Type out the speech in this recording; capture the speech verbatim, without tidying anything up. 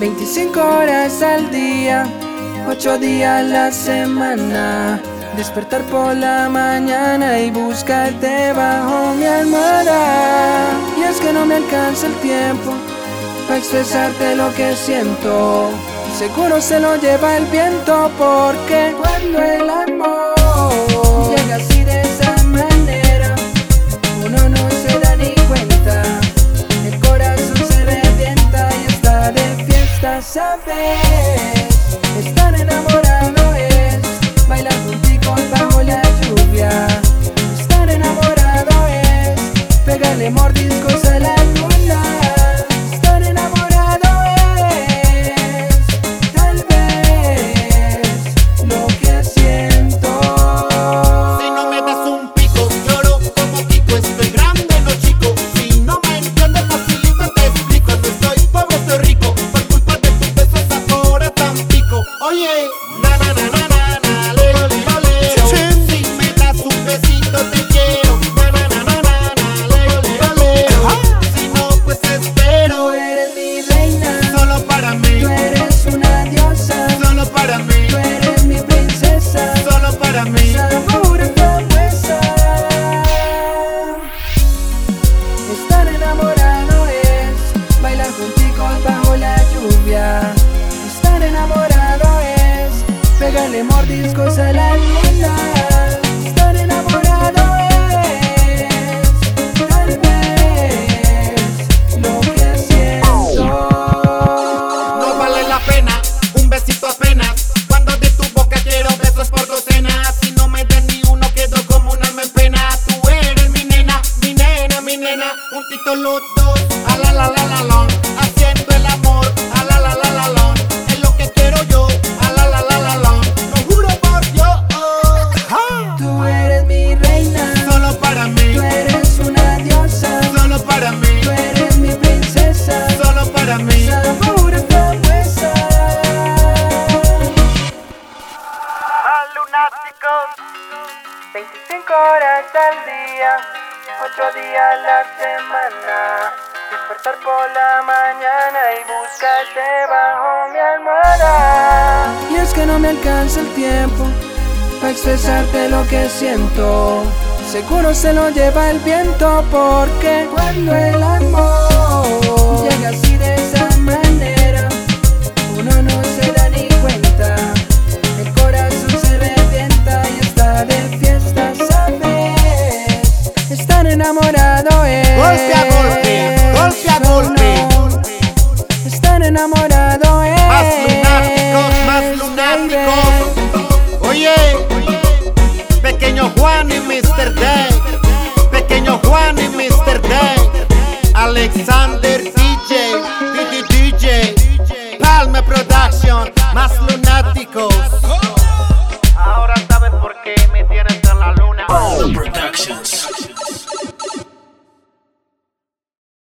veinticinco horas al día, ocho días a la semana. Despertar por la mañana y buscarte bajo mi almohada. Y es que no me alcanza el tiempo para expresarte lo que siento. Seguro se lo lleva el viento, porque cuando el amor llega así de esa manera, uno no se da ni cuenta. El corazón se revienta y está de fiesta, ¿sabes? Estar enamorado es bailar junticos bajo la lluvia. Estar enamorado es pegarle mordiscos a la luna. Estar enamorado es tal vez lo que siento. Si no me das un pico, lloro como Kiko. Estoy grande, no chico. Si no me entiendes facilito te explico. No estoy pobre, estoy rico, por culpa de tus besos ahora tan pico. Oye, na na na na na na, le le le. Si me das un besito te quiero, na na na na na na, le le le. Si no pues espero. Tú eres mi reina, Solo para mí, tú eres una diosa. solo para mí, Tú eres mi princesa, solo para mí. sabor promesa. Estar enamorado es bailar junticos bajo la lluvia. Estar enamorado es pegarle mordiscos a la luna. Estar enamorado es tal vez lo que siento. No vale la pena un besito apenas, cuando de tu boca quiero besos por docenas. Si no me das ni uno quedo como un alma en pena. Tú eres mi nena, mi nena, mi nena. Juntito los dos, a la la la la la, haciendo el amor, a la la la la la. Es lo que quiero yo, a la la la la la. Lo juro por Dios. Tú eres mi reina, Solo para mí, tú eres una diosa. solo para mí, Tú eres mi princesa, solo para mí. sabor promesa. Lunáticos. veinticinco horas al día, ocho días a la semana. Despertar por la mañana y buscarte bajo mi almohada. Y es que no me alcanza el tiempo para expresarte lo que siento. Seguro se lo lleva el viento, porque cuando el amor llega así de